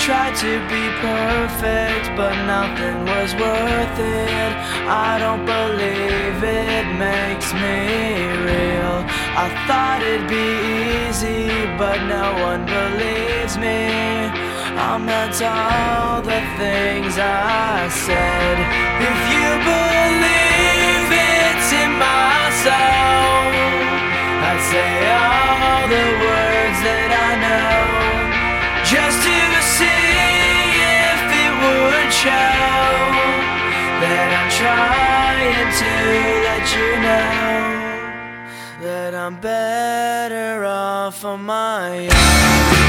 tried to be perfect, but nothing was worth it. I don't believe it makes me real. I thought it'd be easy, but no one believes me. I meant all the things I said. If you believe it's in my soul, I'd say all the words that I know, just to see if it would show that I'm trying to let you know that I'm better off on my own.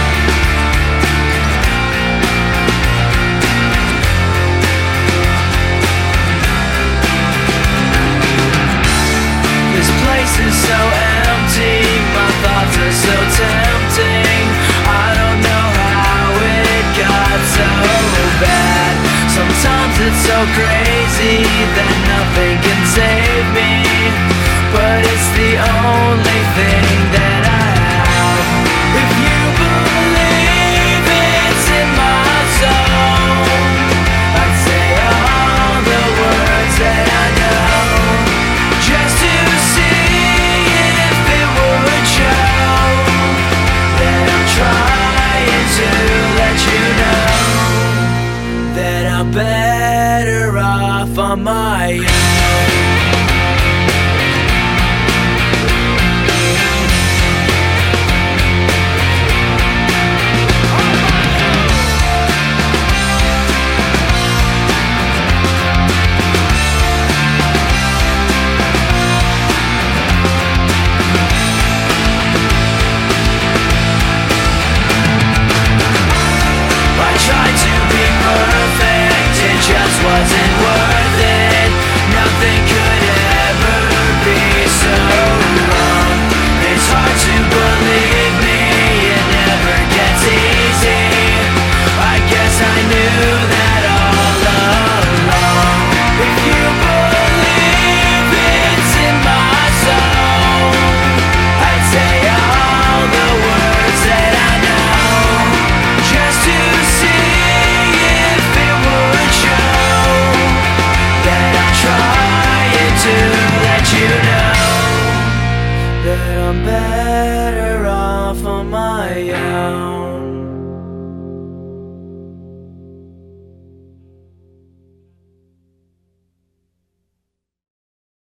This place is so empty, my thoughts are so tempting. I don't know how it got so bad. Sometimes it's so crazy that nothing can save me, but it's the only thing that I have. If you believe it's in my soul, I'd say all the words that I know, just to see if it would show that I'm trying to let you know that I'm better off on my own.